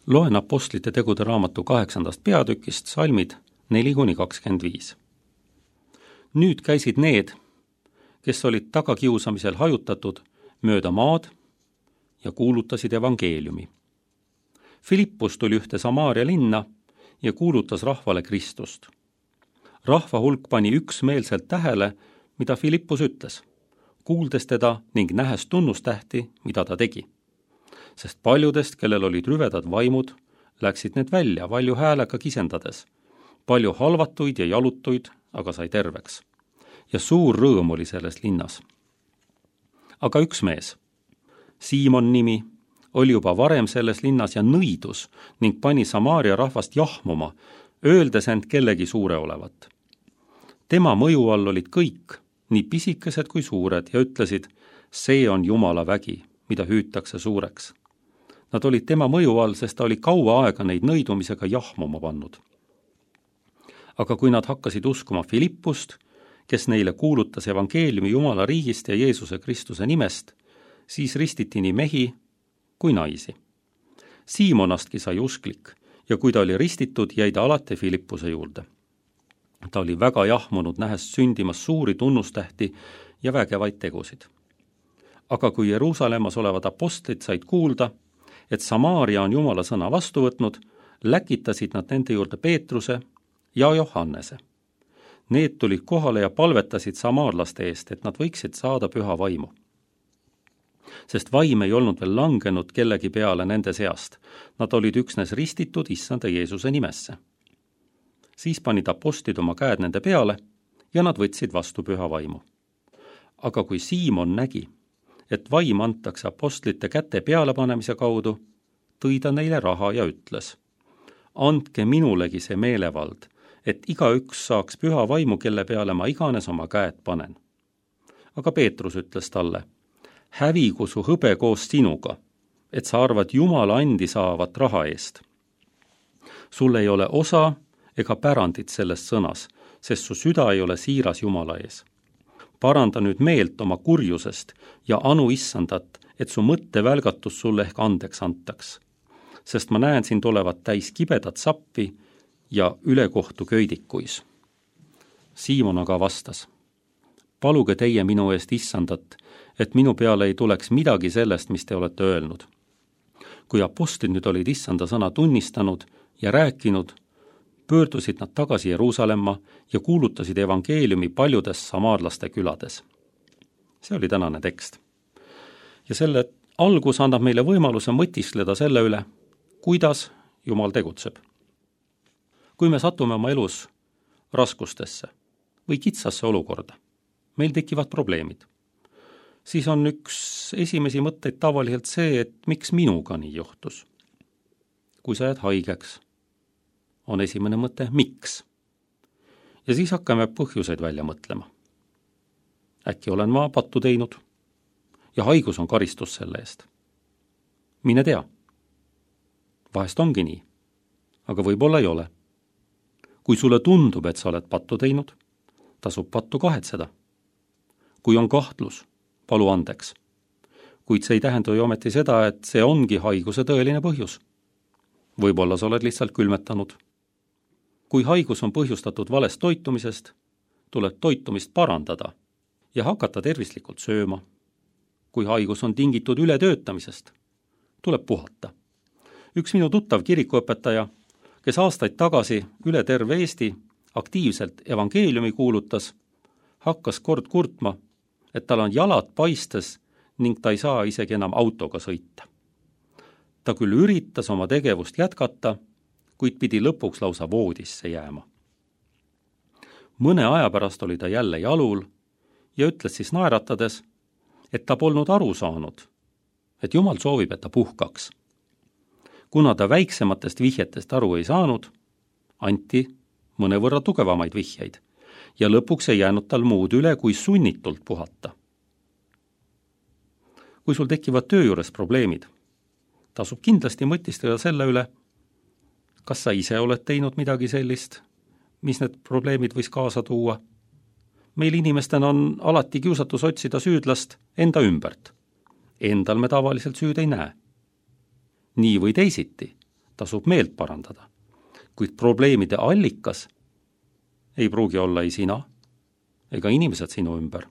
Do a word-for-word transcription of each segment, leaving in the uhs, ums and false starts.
Loen Apostlite tegude raamatu kaheksandast peatükist salmid neli kuni kakskümmend viis. Nüüd käisid need, kes olid tagakiusamisel hajutatud mööda maad ja kuulutasid evangeeliumi. Filippus tuli ühte Samaaria linna ja kuulutas rahvale Kristust. Rahva hulk pani üksmeelselt tähele, mida Filippus ütles, kuuldes teda ning nähes tunnustähti, mida ta tegi. Sest paljudest, kellel olid rüvedad vaimud, läksid need välja valju häälega kisendades. Palju halvatuid ja jalutuid, aga sai terveks. Ja suur rõõm oli selles linnas. Aga üks mees, Siimon nimi, oli juba varem selles linnas ja nõidus ning pani Samaaria rahvast jahmuma, öeldes end kellegi suure olevat. Tema mõju all olid kõik, nii pisikesed kui suured, ja ütlesid, see on Jumala vägi, mida hüütakse suureks. Nad olid tema mõju all, sest ta oli kaua aega neid nõidumisega jahmuma pannud. Aga kui nad hakkasid uskuma Filippust, kes neile kuulutas evangeeliumi Jumala riigist ja Jeesuse Kristuse nimest, siis ristiti nii mehi kui naisi. Siimonastki sai usklik ja kui ta oli ristitud, jäi ta alati Filippuse juurde. Ta oli väga jahmunud, nähes sündimas suuri tunnustähti ja vägevaid tegusid. Aga kui Jeruusalemmas olevad apostlid said kuulda, et Samaaria on Jumala sõna vastu võtnud, läkitasid nad nende juurde Peetruse ja Johannese. Need tulid kohale ja palvetasid samaarlaste eest, et nad võiksid saada püha vaimu. Sest vaim ei olnud veel langenud kellegi peale nende seast. Nad olid üksnes ristitud issanda Jeesuse nimesse. Siis panid apostlid oma käed nende peale ja nad võtsid vastu püha vaimu. Aga kui Siimon nägi, et vaim antakse apostlite käte pealepanemise kaudu, tõi ta neile raha ja ütles, andke minulegi see meelevald, et igaüks saaks püha vaimu, kelle peale ma iganes oma käed panen. Aga Peetrus ütles talle, hävigu su hõbe koos sinuga, et sa arvad Jumala andi saavat raha eest. Sul ei ole osa ega pärandit selles sõnas, sest su süda ei ole siiras Jumala ees. Paranda nüüd meelt oma kurjusest ja anu issandat, et su mõttevälgatus sulle ehk andeks antaks. Sest ma näen sind olevat täis kibedat sappi ja ülekohtu köidikuis. Siimon aga vastas, paluge teie minu eest issandat, et minu peale ei tuleks midagi sellest, mis te olete öelnud. Kui apostlid nüüd olid issanda sõna tunnistanud ja rääkinud, pöördusid nad tagasi Jeruusalemma ja kuulutasid evangeeliumi paljudes samaarlaste külades. See oli tänane tekst. Ja selle algus annab meile võimaluse mõtiskleda selle üle, kuidas Jumal tegutseb. Kui me satume oma elus raskustesse või kitsasse olukorda, meil tekivad probleemid, siis on üks esimesi mõtteid tavaliselt see, et miks minuga nii juhtus. Kui sa jääd haigeks, on esimene mõte, miks? Ja siis hakkame põhjuseid välja mõtlema. Äkki olen ma pattu teinud ja haigus on karistus selle eest. Mine tea. Vahest ongi nii, aga võib-olla ei ole. Kui sulle tundub, et sa oled pattu teinud, tasub pattu kahetseda. Kui on kahtlus, palu andeks. Kuid see ei tähenda ju ometi seda, et see ongi haiguse tõeline põhjus. Võib-olla sa oled lihtsalt külmetanud. Kui haigus on põhjustatud valest toitumisest, tuleb toitumist parandada ja hakata tervislikult sööma. Kui haigus on tingitud ületöötamisest, tuleb puhata. Üks minu tuttav kirikuõpetaja, kes aastaid tagasi üle terve Eesti aktiivselt evangeeliumi kuulutas, hakkas kord kurtma, et tal on jalad paistes ning ta ei saa isegi enam autoga sõita. Ta küll üritas oma tegevust jätkata, kuid pidi lõpuks lausa voodisse jääma. Mõne aja pärast oli ta jälle jalul ja ütles siis naeratades, et ta polnud aru saanud, et Jumal soovib, et ta puhkaks. Kuna ta väiksematest vihjetest aru ei saanud, anti mõnevõrra tugevamaid vihjeid ja lõpuks ei jäänud tal muud üle, kui sunnitult puhata. Kui sul tekivad töö juures probleemid, tasub kindlasti mõtistada selle üle, kas sa ise oled teinud midagi sellist, mis need probleemid võis kaasa tuua. Meil inimestena on alati kiusatus otsida süüdlast enda ümbert. Endal me tavaliselt süüd ei näe. Nii või teisiti tasub meelt parandada. Kuid probleemide allikas ei pruugi olla ei sina ega inimesed sinu ümber.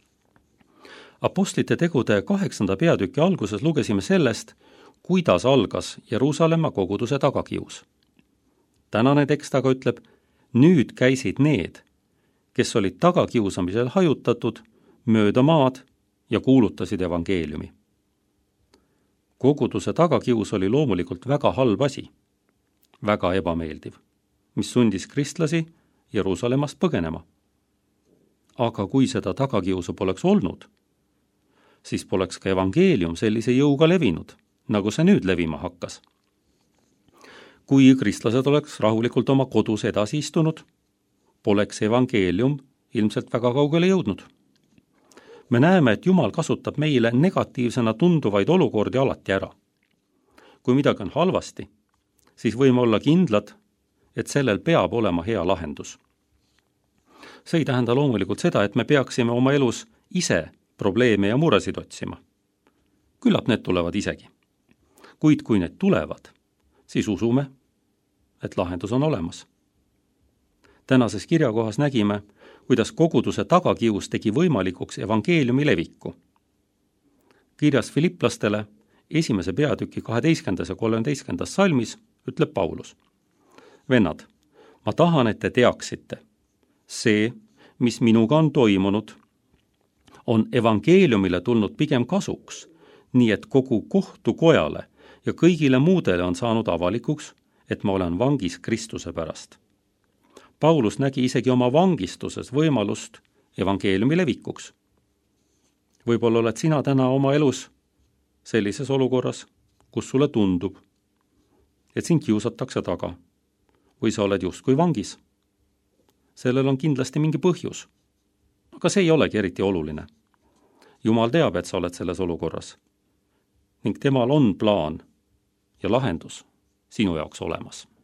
Apostlite tegude kaheksanda peatüki alguses lugesime sellest, kuidas algas Jeruusalemma koguduse tagakius. Tänane tekst aga ütleb, nüüd käisid need, kes olid tagakiusamisel hajutatud, mööda maad ja kuulutasid evangeeliumi. Koguduse tagakius oli loomulikult väga halb asi, väga ebameeldiv, mis sundis kristlasi Jeruusalemmast põgenema. Aga kui seda tagakiusu poleks olnud, siis poleks ka evangeelium sellise jõuga levinud, nagu see nüüd levima hakkas. Kui kristlased oleks rahulikult oma kodus edasi istunud, poleks evangeelium ilmselt väga kaugele jõudnud. Me näeme, et Jumal kasutab meile negatiivsena tunduvaid olukordi alati ära. Kui midagi on halvasti, siis võime olla kindlad, et sellel peab olema hea lahendus. See ei tähenda loomulikult seda, et me peaksime oma elus ise probleeme ja muresid otsima. Küllap need tulevad isegi. Kuid kui need tulevad, siis usume, et lahendus on olemas. Tänases kirjakohas nägime, kuidas koguduse tagakius tegi võimalikuks evangeeliumi leviku. Kirjas Filiplastele esimese peatüki kaheteistkümnendas ja kolmeteistkümnendas salmis ütleb Paulus. Vennad, ma tahan, et te teaksite, see, mis minuga on toimunud, on evangeeliumile tulnud pigem kasuks, nii et kogu kohtukojale ja kõigile muudele on saanud avalikuks, et ma olen vangis Kristuse pärast. Paulus nägi isegi oma vangistuses võimalust evangeeliumi levikuks. Võib-olla oled sina täna oma elus sellises olukorras, kus sulle tundub, et sind kiusatakse taga või sa oled justkui vangis. Sellel on kindlasti mingi põhjus, aga see ei olegi eriti oluline. Jumal teab, et sa oled selles olukorras ning temal on plaan ja lahendus sinu jaoks olemas.